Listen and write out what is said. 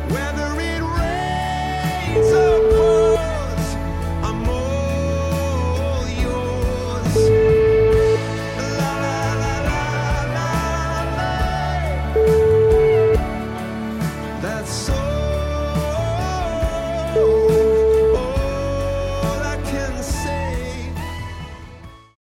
Whether it rains or pours, I'm all yours. La la la la la la. That's so